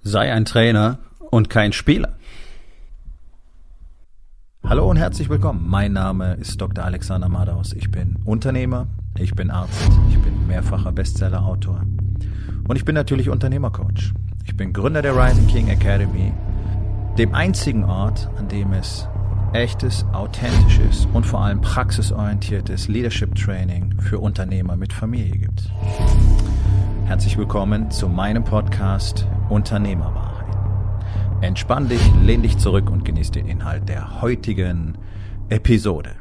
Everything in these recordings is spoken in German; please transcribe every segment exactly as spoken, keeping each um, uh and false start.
Sei ein Trainer und kein Spieler. Hallo und herzlich willkommen. Mein Name ist Doktor Alexander Madaus. Ich bin Unternehmer, ich bin Arzt, ich bin mehrfacher Bestseller-Autor und ich bin natürlich Unternehmercoach. Ich bin Gründer der Rising King Academy, dem einzigen Ort, an dem es echtes, authentisches und vor allem praxisorientiertes Leadership Training für Unternehmer mit Familie gibt. Herzlich willkommen zu meinem Podcast Unternehmerwahrheit. Entspann dich, lehn dich zurück und genieß den Inhalt der heutigen Episode.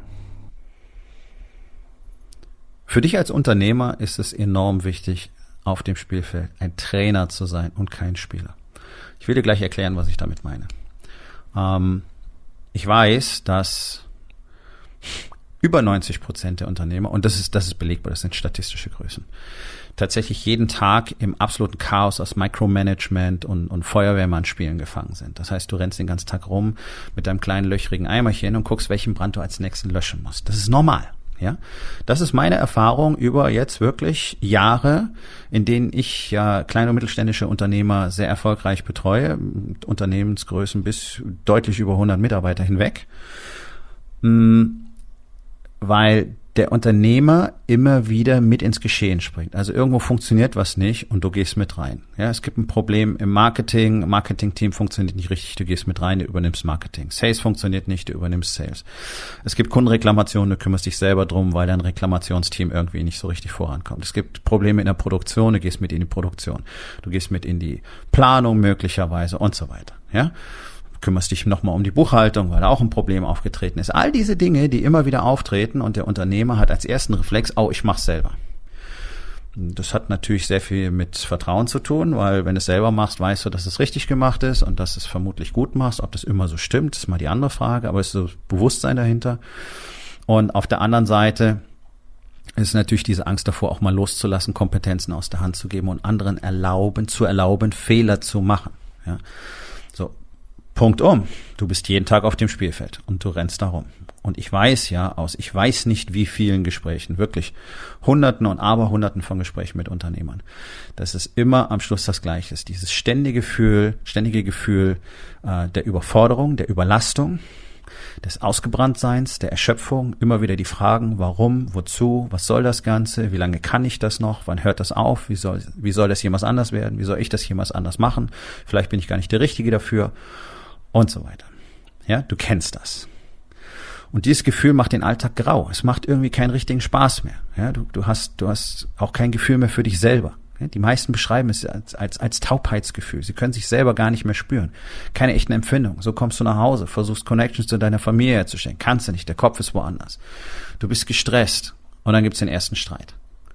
Für dich als Unternehmer ist es enorm wichtig, auf dem Spielfeld ein Trainer zu sein und kein Spieler. Ich will dir gleich erklären, was ich damit meine. Ähm, ich weiß, dass über neunzig Prozent der Unternehmer, und das ist, das ist belegbar, das sind statistische Größen, tatsächlich jeden Tag im absoluten Chaos aus Micromanagement und, und Feuerwehrmann-Spielen gefangen sind. Das heißt, du rennst den ganzen Tag rum mit deinem kleinen löchrigen Eimerchen und guckst, welchen Brand du als nächsten löschen musst. Das ist normal. Ja, das ist meine Erfahrung über jetzt wirklich Jahre, in denen ich ja kleine und mittelständische Unternehmer sehr erfolgreich betreue, mit Unternehmensgrößen bis deutlich über hundert Mitarbeiter hinweg, weil der Unternehmer immer wieder mit ins Geschehen springt. Also irgendwo funktioniert was nicht und du gehst mit rein. Ja, es gibt ein Problem im Marketing, Marketing-Team funktioniert nicht richtig, du gehst mit rein, du übernimmst Marketing. Sales funktioniert nicht, du übernimmst Sales. Es gibt Kundenreklamationen, du kümmerst dich selber drum, weil dein Reklamationsteam irgendwie nicht so richtig vorankommt. Es gibt Probleme in der Produktion, du gehst mit in die Produktion. Du gehst mit in die Planung möglicherweise und so weiter. Ja? Kümmerst dich nochmal um die Buchhaltung, weil da auch ein Problem aufgetreten ist. All diese Dinge, die immer wieder auftreten und der Unternehmer hat als ersten Reflex, oh, ich mach's selber. Das hat natürlich sehr viel mit Vertrauen zu tun, weil wenn du es selber machst, weißt du, dass es richtig gemacht ist und dass es vermutlich gut machst. Ob das immer so stimmt, ist mal die andere Frage, aber es ist so Bewusstsein dahinter. Und auf der anderen Seite ist natürlich diese Angst davor, auch mal loszulassen, Kompetenzen aus der Hand zu geben und anderen erlauben, zu erlauben, Fehler zu machen. Ja. So. Punkt um. Du bist jeden Tag auf dem Spielfeld und du rennst da rum. Und ich weiß ja aus, ich weiß nicht wie vielen Gesprächen, wirklich Hunderten und Aberhunderten von Gesprächen mit Unternehmern, dass es immer am Schluss das Gleiche ist. Dieses ständige Gefühl, ständige Gefühl äh, der Überforderung, der Überlastung, des Ausgebranntseins, der Erschöpfung, immer wieder die Fragen, warum, wozu, was soll das Ganze, wie lange kann ich das noch, wann hört das auf, wie soll, wie soll das jemals anders werden, wie soll ich das jemals anders machen, vielleicht bin ich gar nicht der Richtige dafür. Und so weiter. Ja, du kennst das. Und dieses Gefühl macht den Alltag grau. Es macht irgendwie keinen richtigen Spaß mehr. Ja, du, du hast, du hast auch kein Gefühl mehr für dich selber. Ja, die meisten beschreiben es als, als, als Taubheitsgefühl. Sie können sich selber gar nicht mehr spüren. Keine echten Empfindungen. So kommst du nach Hause, versuchst Connections zu deiner Familie herzustellen. Kannst du nicht. Der Kopf ist woanders. Du bist gestresst. Und dann gibt's den ersten Streit.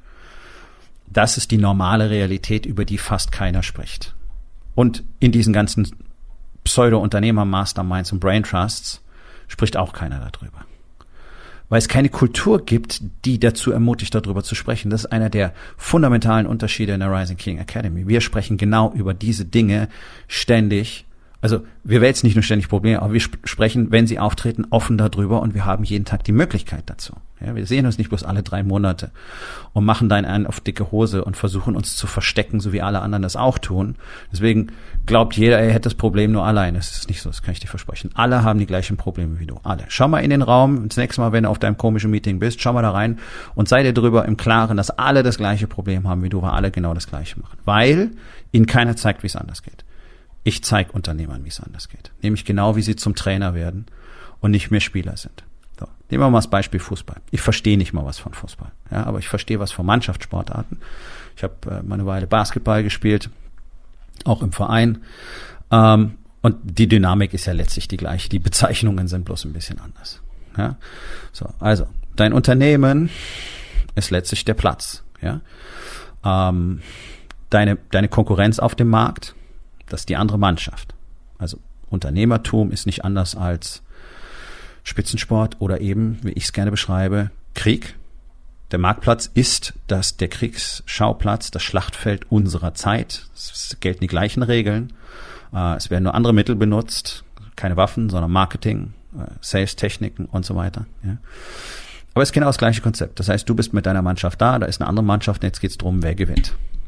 Das ist die normale Realität, über die fast keiner spricht. Und in diesen ganzen Pseudo-Unternehmer-Masterminds und Brain Trusts spricht auch keiner darüber. Weil es keine Kultur gibt, die dazu ermutigt, darüber zu sprechen. Das ist einer der fundamentalen Unterschiede in der Rising King Academy. Wir sprechen genau über diese Dinge ständig. Also wir wälzen nicht nur ständig Probleme, aber wir sp- sprechen, wenn sie auftreten, offen darüber und wir haben jeden Tag die Möglichkeit dazu. Ja, wir sehen uns nicht bloß alle drei Monate und machen dann einen auf dicke Hose und versuchen uns zu verstecken, so wie alle anderen das auch tun. Deswegen glaubt jeder, er hätte das Problem nur allein. Das ist nicht so, das kann ich dir versprechen. Alle haben die gleichen Probleme wie du. Alle. Schau mal in den Raum, das nächste Mal, wenn du auf deinem komischen Meeting bist, schau mal da rein und sei dir darüber im Klaren, dass alle das gleiche Problem haben wie du, weil alle genau das Gleiche machen. Weil ihnen keiner zeigt, wie es anders geht. Ich zeige Unternehmern, wie es anders geht. Nämlich genau, wie sie zum Trainer werden und nicht mehr Spieler sind. So, nehmen wir mal das Beispiel Fußball. Ich verstehe nicht mal was von Fußball, ja, aber ich verstehe was von Mannschaftssportarten. Ich habe äh, mal eine Weile Basketball gespielt, auch im Verein. Ähm, und die Dynamik ist ja letztlich die gleiche. Die Bezeichnungen sind bloß ein bisschen anders. Ja, so, also dein Unternehmen ist letztlich der Platz. Ja, ähm, deine deine Konkurrenz auf dem Markt. Das ist die andere Mannschaft. Also Unternehmertum ist nicht anders als Spitzensport oder eben, wie ich es gerne beschreibe, Krieg. Der Marktplatz ist das, der Kriegsschauplatz, das Schlachtfeld unserer Zeit. Es gelten die gleichen Regeln. Es werden nur andere Mittel benutzt. Keine Waffen, sondern Marketing, Sales-Techniken und so weiter. Ja. Aber es ist genau das gleiche Konzept. Das heißt, du bist mit deiner Mannschaft da, da ist eine andere Mannschaft und jetzt geht es darum, wer gewinnt.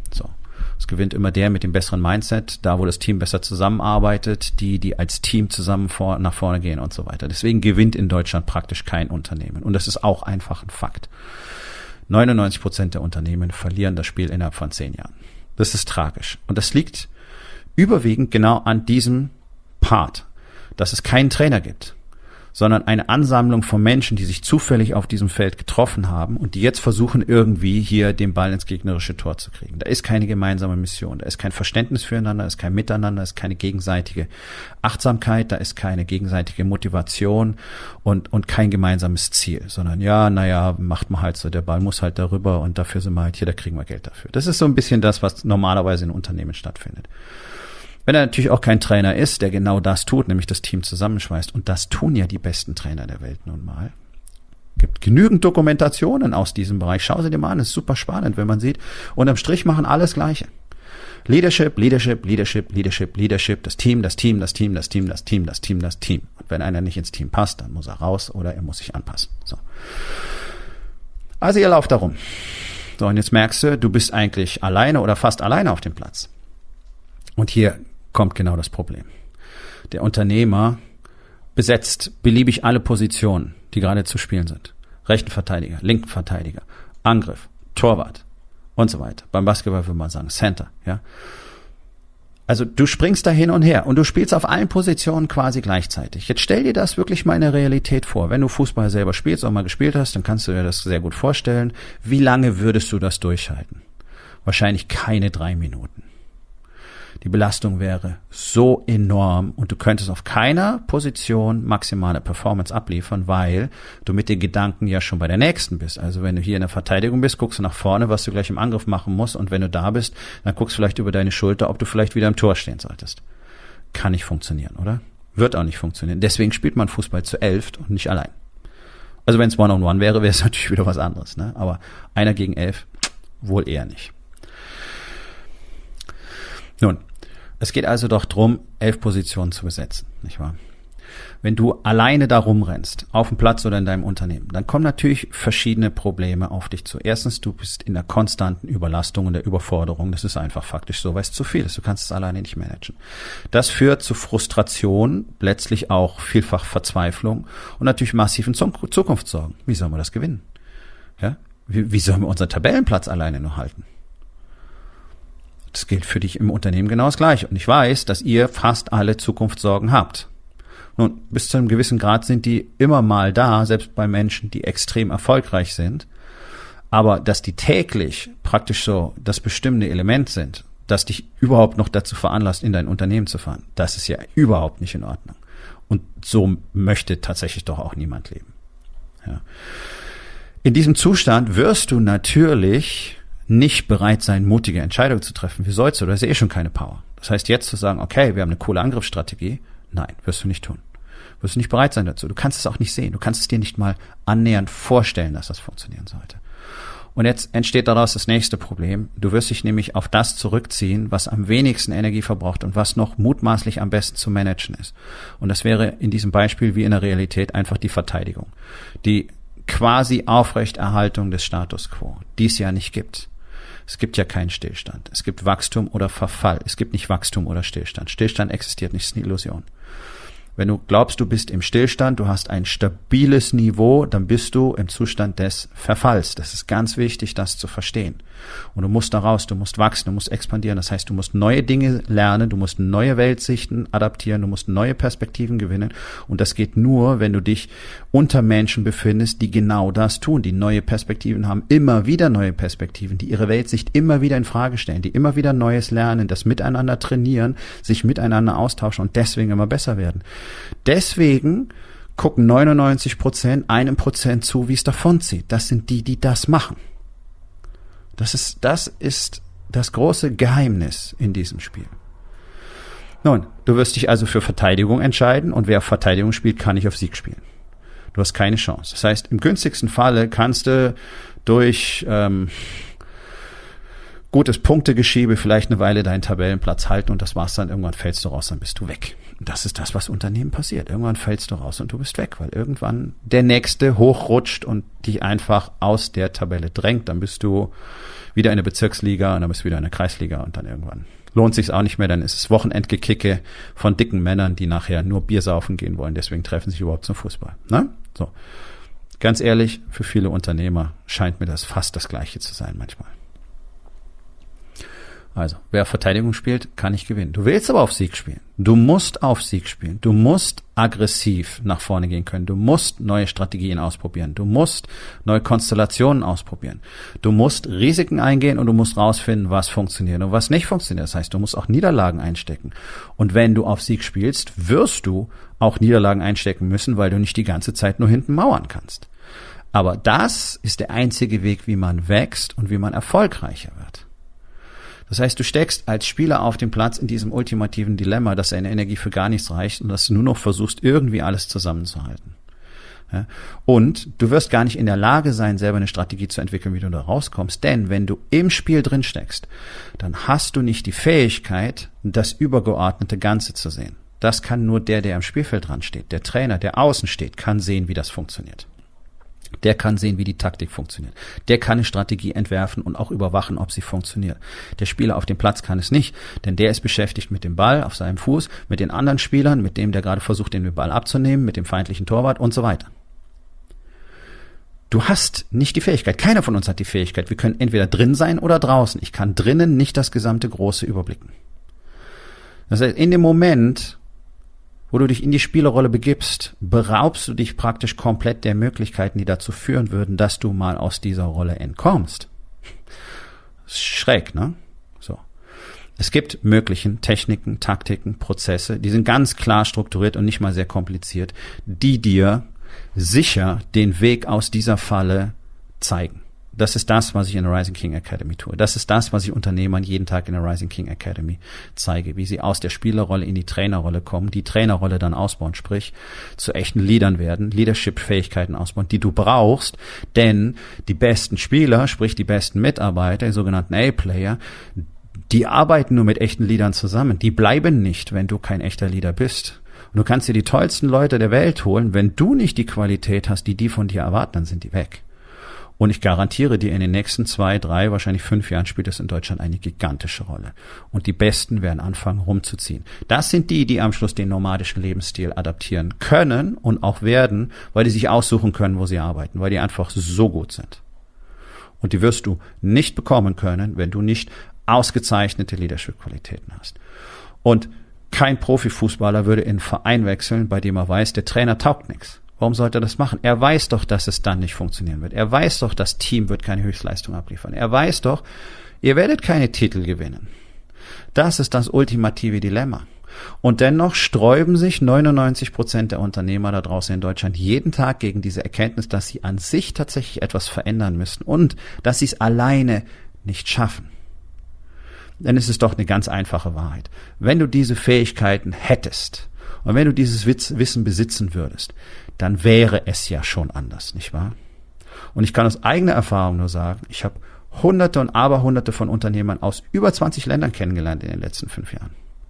So. Es gewinnt immer der mit dem besseren Mindset, da wo das Team besser zusammenarbeitet, die, die als Team zusammen vor, nach vorne gehen und so weiter. Deswegen gewinnt in Deutschland praktisch kein Unternehmen. Und das ist auch einfach ein Fakt. neunundneunzig Prozent der Unternehmen verlieren das Spiel innerhalb von zehn Jahren. Das ist tragisch. Und das liegt überwiegend genau an diesem Part, dass es keinen Trainer gibt, sondern eine Ansammlung von Menschen, die sich zufällig auf diesem Feld getroffen haben und die jetzt versuchen, irgendwie hier den Ball ins gegnerische Tor zu kriegen. Da ist keine gemeinsame Mission, da ist kein Verständnis füreinander, da ist kein Miteinander, da ist keine gegenseitige Achtsamkeit, da ist keine gegenseitige Motivation und, und kein gemeinsames Ziel, sondern ja, naja, macht man halt so, der Ball muss halt darüber und dafür sind wir halt hier, da kriegen wir Geld dafür. Das ist so ein bisschen das, was normalerweise in Unternehmen stattfindet. Wenn er natürlich auch kein Trainer ist, der genau das tut, nämlich das Team zusammenschweißt, und das tun ja die besten Trainer der Welt nun mal. Gibt genügend Dokumentationen aus diesem Bereich. Schau sie dir mal an, ist super spannend, wenn man sieht. Unterm Strich machen alles Gleiche. Leadership, Leadership, Leadership, Leadership, Leadership, das Team, das Team, das Team, das Team, das Team, das Team, das Team. Und wenn einer nicht ins Team passt, dann muss er raus oder er muss sich anpassen. So. Also ihr lauft da rum. So, und jetzt merkst du, du bist eigentlich alleine oder fast alleine auf dem Platz. Und hier kommt genau das Problem. Der Unternehmer besetzt beliebig alle Positionen, die gerade zu spielen sind. Rechten Verteidiger, linken Verteidiger, Angriff, Torwart und so weiter. Beim Basketball würde man sagen Center, ja. Also du springst da hin und her und du spielst auf allen Positionen quasi gleichzeitig. Jetzt stell dir das wirklich mal in der Realität vor. Wenn du Fußball selber spielst, auch mal gespielt hast, dann kannst du dir das sehr gut vorstellen. Wie lange würdest du das durchhalten? Wahrscheinlich keine drei Minuten. Die Belastung wäre so enorm und du könntest auf keiner Position maximale Performance abliefern, weil du mit den Gedanken ja schon bei der nächsten bist. Also wenn du hier in der Verteidigung bist, guckst du nach vorne, was du gleich im Angriff machen musst, und wenn du da bist, dann guckst du vielleicht über deine Schulter, ob du vielleicht wieder im Tor stehen solltest. Kann nicht funktionieren, oder? Wird auch nicht funktionieren. Deswegen spielt man Fußball zu elft und nicht allein. Also wenn es One-on-One wäre, wäre es natürlich wieder was anderes, ne? Aber einer gegen elf, wohl eher nicht. Nun, es geht also doch drum, elf Positionen zu besetzen, nicht wahr? Wenn du alleine da rumrennst, auf dem Platz oder in deinem Unternehmen, dann kommen natürlich verschiedene Probleme auf dich zu. Erstens, du bist in der konstanten Überlastung und der Überforderung. Das ist einfach faktisch so, weil es zu viel ist. Du kannst es alleine nicht managen. Das führt zu Frustration, letztlich auch vielfach Verzweiflung und natürlich massiven Zukunftssorgen. Wie sollen wir das gewinnen? Ja? Wie, wie sollen wir unseren Tabellenplatz alleine nur halten? Das gilt für dich im Unternehmen genau das Gleiche. Und ich weiß, dass ihr fast alle Zukunftssorgen habt. Nun, bis zu einem gewissen Grad sind die immer mal da, selbst bei Menschen, die extrem erfolgreich sind. Aber dass die täglich praktisch so das bestimmende Element sind, das dich überhaupt noch dazu veranlasst, in dein Unternehmen zu fahren, das ist ja überhaupt nicht in Ordnung. Und so möchte tatsächlich doch auch niemand leben. Ja. In diesem Zustand wirst du natürlich nicht bereit sein, mutige Entscheidungen zu treffen. Wie sollst du? Du hast ja eh schon keine Power. Das heißt, jetzt zu sagen, okay, wir haben eine coole Angriffsstrategie, nein, wirst du nicht tun. Wirst du nicht bereit sein dazu. Du kannst es auch nicht sehen. Du kannst es dir nicht mal annähernd vorstellen, dass das funktionieren sollte. Und jetzt entsteht daraus das nächste Problem. Du wirst dich nämlich auf das zurückziehen, was am wenigsten Energie verbraucht und was noch mutmaßlich am besten zu managen ist. Und das wäre in diesem Beispiel wie in der Realität einfach die Verteidigung. Die quasi Aufrechterhaltung des Status quo, die es ja nicht gibt. Es gibt ja keinen Stillstand. Es gibt Wachstum oder Verfall. Es gibt nicht Wachstum oder Stillstand. Stillstand existiert nicht, ist eine Illusion. Wenn du glaubst, du bist im Stillstand, du hast ein stabiles Niveau, dann bist du im Zustand des Verfalls. Das ist ganz wichtig, das zu verstehen. Und du musst da raus, du musst wachsen, du musst expandieren. Das heißt, du musst neue Dinge lernen, du musst neue Weltsichten adaptieren, du musst neue Perspektiven gewinnen. Und das geht nur, wenn du dich unter Menschen befindest, die genau das tun, die neue Perspektiven haben, immer wieder neue Perspektiven, die ihre Weltsicht immer wieder in Frage stellen, die immer wieder Neues lernen, das miteinander trainieren, sich miteinander austauschen und deswegen immer besser werden. Deswegen gucken neunundneunzig Prozent einem Prozent zu, wie es davonzieht. Das sind die, die das machen. Das ist, das ist das große Geheimnis in diesem Spiel. Nun, du wirst dich also für Verteidigung entscheiden und wer auf Verteidigung spielt, kann nicht auf Sieg spielen. Du hast keine Chance. Das heißt, im günstigsten Falle kannst du durch ähm, gutes Punktegeschiebe, vielleicht eine Weile deinen Tabellenplatz halten und das war's dann. Irgendwann fällst du raus, dann bist du weg. Und das ist das, was Unternehmen passiert. Irgendwann fällst du raus und du bist weg, weil irgendwann der Nächste hochrutscht und dich einfach aus der Tabelle drängt. Dann bist du wieder in der Bezirksliga und dann bist du wieder in der Kreisliga und dann irgendwann lohnt sich's auch nicht mehr. Dann ist es Wochenendgekicke von dicken Männern, die nachher nur Bier saufen gehen wollen. Deswegen treffen sich überhaupt zum Fußball. Ne? So. Ganz ehrlich, für viele Unternehmer scheint mir das fast das Gleiche zu sein manchmal. Also, wer Verteidigung spielt, kann nicht gewinnen. Du willst aber auf Sieg spielen. Du musst auf Sieg spielen. Du musst aggressiv nach vorne gehen können. Du musst neue Strategien ausprobieren. Du musst neue Konstellationen ausprobieren. Du musst Risiken eingehen und du musst rausfinden, was funktioniert und was nicht funktioniert. Das heißt, du musst auch Niederlagen einstecken. Und wenn du auf Sieg spielst, wirst du auch Niederlagen einstecken müssen, weil du nicht die ganze Zeit nur hinten mauern kannst. Aber das ist der einzige Weg, wie man wächst und wie man erfolgreicher wird. Das heißt, du steckst als Spieler auf dem Platz in diesem ultimativen Dilemma, dass deine Energie für gar nichts reicht und dass du nur noch versuchst, irgendwie alles zusammenzuhalten. Ja? Und du wirst gar nicht in der Lage sein, selber eine Strategie zu entwickeln, wie du da rauskommst. Denn wenn du im Spiel drin steckst, dann hast du nicht die Fähigkeit, das übergeordnete Ganze zu sehen. Das kann nur der, der am Spielfeld dran steht. Der Trainer, der außen steht, kann sehen, wie das funktioniert. Der kann sehen, wie die Taktik funktioniert. Der kann eine Strategie entwerfen und auch überwachen, ob sie funktioniert. Der Spieler auf dem Platz kann es nicht, denn der ist beschäftigt mit dem Ball auf seinem Fuß, mit den anderen Spielern, mit dem, der gerade versucht, den Ball abzunehmen, mit dem feindlichen Torwart und so weiter. Du hast nicht die Fähigkeit, keiner von uns hat die Fähigkeit. Wir können entweder drin sein oder draußen. Ich kann drinnen nicht das gesamte Große überblicken. Das heißt, in dem Moment, wo du dich in die Spielerrolle begibst, beraubst du dich praktisch komplett der Möglichkeiten, die dazu führen würden, dass du mal aus dieser Rolle entkommst. Das ist schräg, ne? So. Es gibt möglichen Techniken, Taktiken, Prozesse, die sind ganz klar strukturiert und nicht mal sehr kompliziert, die dir sicher den Weg aus dieser Falle zeigen. Das ist das, was ich in der Rising King Academy tue. Das ist das, was ich Unternehmern jeden Tag in der Rising King Academy zeige, wie sie aus der Spielerrolle in die Trainerrolle kommen, die Trainerrolle dann ausbauen, sprich zu echten Leadern werden, Leadership-Fähigkeiten ausbauen, die du brauchst, denn die besten Spieler, sprich die besten Mitarbeiter, die sogenannten A-Player, die arbeiten nur mit echten Leadern zusammen. Die bleiben nicht, wenn du kein echter Leader bist. Und du kannst dir die tollsten Leute der Welt holen, wenn du nicht die Qualität hast, die die von dir erwarten, dann sind die weg. Und ich garantiere dir, in den nächsten zwei, drei, wahrscheinlich fünf Jahren spielt es in Deutschland eine gigantische Rolle. Und die Besten werden anfangen rumzuziehen. Das sind die, die am Schluss den nomadischen Lebensstil adaptieren können und auch werden, weil die sich aussuchen können, wo sie arbeiten, weil die einfach so gut sind. Und die wirst du nicht bekommen können, wenn du nicht ausgezeichnete Leadership-Qualitäten hast. Und kein Profifußballer würde in einen Verein wechseln, bei dem er weiß, der Trainer taugt nichts. Warum sollte er das machen? Er weiß doch, dass es dann nicht funktionieren wird. Er weiß doch, das Team wird keine Höchstleistung abliefern. Er weiß doch, ihr werdet keine Titel gewinnen. Das ist das ultimative Dilemma. Und dennoch sträuben sich neunundneunzig Prozent der Unternehmer da draußen in Deutschland jeden Tag gegen diese Erkenntnis, dass sie an sich tatsächlich etwas verändern müssen und dass sie es alleine nicht schaffen. Denn es ist doch eine ganz einfache Wahrheit. Wenn du diese Fähigkeiten hättest und wenn du dieses Wissen besitzen würdest, dann wäre es ja schon anders, nicht wahr? Und ich kann aus eigener Erfahrung nur sagen, ich habe Hunderte und Aberhunderte von Unternehmern aus über zwanzig Ländern kennengelernt in den letzten fünf Jahren.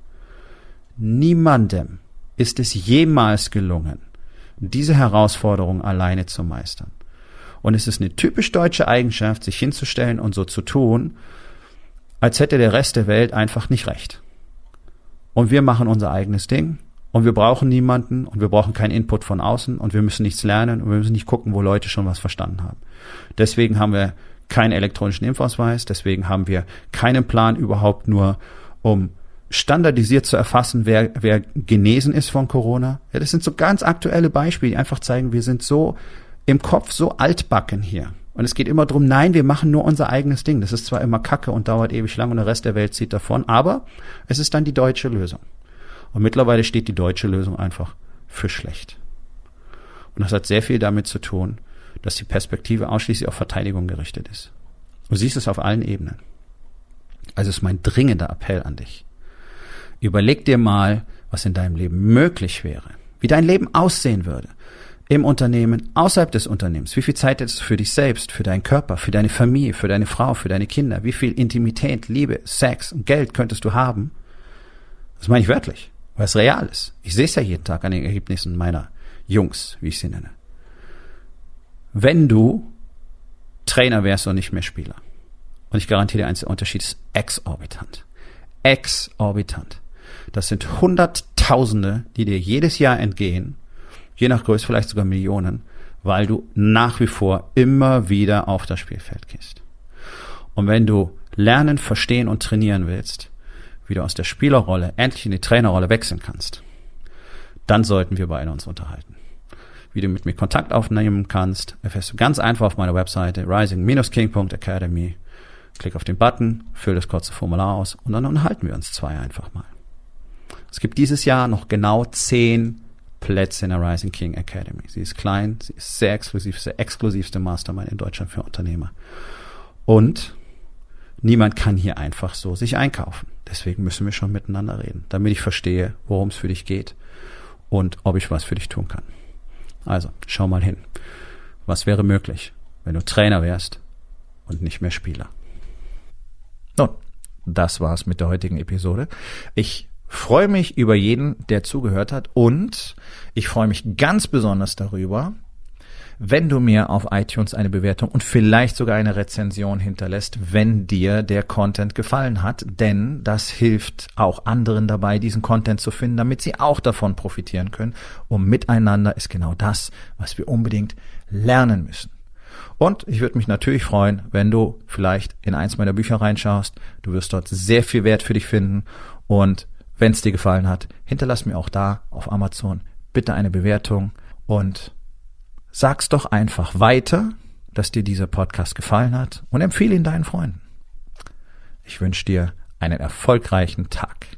Niemandem ist es jemals gelungen, diese Herausforderung alleine zu meistern. Und es ist eine typisch deutsche Eigenschaft, sich hinzustellen und so zu tun, als hätte der Rest der Welt einfach nicht recht. Und wir machen unser eigenes Ding. Und wir brauchen niemanden und wir brauchen keinen Input von außen und wir müssen nichts lernen und wir müssen nicht gucken, wo Leute schon was verstanden haben. Deswegen haben wir keinen elektronischen Impfausweis, deswegen haben wir keinen Plan überhaupt nur, um standardisiert zu erfassen, wer, wer genesen ist von Corona. Ja, das sind so ganz aktuelle Beispiele, die einfach zeigen, wir sind so im Kopf so altbacken hier. Und es geht immer darum, nein, wir machen nur unser eigenes Ding. Das ist zwar immer Kacke und dauert ewig lang und der Rest der Welt zieht davon, aber es ist dann die deutsche Lösung. Und mittlerweile steht die deutsche Lösung einfach für schlecht. Und das hat sehr viel damit zu tun, dass die Perspektive ausschließlich auf Verteidigung gerichtet ist. Du siehst es auf allen Ebenen. Also ist mein dringender Appell an dich. Überleg dir mal, was in deinem Leben möglich wäre, wie dein Leben aussehen würde, im Unternehmen, außerhalb des Unternehmens? Wie viel Zeit hättest du für dich selbst, für deinen Körper, für deine Familie, für deine Frau, für deine Kinder? Wie viel Intimität, Liebe, Sex und Geld könntest du haben? Das meine ich wörtlich, weil es real ist. Ich sehe es ja jeden Tag an den Ergebnissen meiner Jungs, wie ich sie nenne. Wenn du Trainer wärst und nicht mehr Spieler. Und ich garantiere dir eins, der Unterschied ist exorbitant. Exorbitant. Das sind Hunderttausende, die dir jedes Jahr entgehen, je nach Größe vielleicht sogar Millionen, weil du nach wie vor immer wieder auf das Spielfeld gehst. Und wenn du lernen, verstehen und trainieren willst, wie du aus der Spielerrolle endlich in die Trainerrolle wechseln kannst, dann sollten wir beide uns unterhalten. Wie du mit mir Kontakt aufnehmen kannst, erfährst du ganz einfach auf meiner Webseite rising dash king punkt academy. Klick auf den Button, füll das kurze Formular aus und dann unterhalten wir uns zwei einfach mal. Es gibt dieses Jahr noch genau zehn Plätze in der Rising King Academy. Sie ist klein, sie ist sehr exklusiv, der exklusivste Mastermind in Deutschland für Unternehmer. Und niemand kann hier einfach so sich einkaufen. Deswegen müssen wir schon miteinander reden, damit ich verstehe, worum es für dich geht und ob ich was für dich tun kann. Also, schau mal hin. Was wäre möglich, wenn du Trainer wärst und nicht mehr Spieler? Nun, das war's mit der heutigen Episode. Ich freue mich über jeden, der zugehört hat, und ich freue mich ganz besonders darüber, wenn du mir auf iTunes eine Bewertung und vielleicht sogar eine Rezension hinterlässt, wenn dir der Content gefallen hat, denn das hilft auch anderen dabei, diesen Content zu finden, damit sie auch davon profitieren können. Und miteinander ist genau das, was wir unbedingt lernen müssen. Und ich würde mich natürlich freuen, wenn du vielleicht in eins meiner Bücher reinschaust. Du wirst dort sehr viel Wert für dich finden, und wenn es dir gefallen hat, hinterlass mir auch da auf Amazon bitte eine Bewertung und sag's doch einfach weiter, dass dir dieser Podcast gefallen hat, und empfehle ihn deinen Freunden. Ich wünsche dir einen erfolgreichen Tag.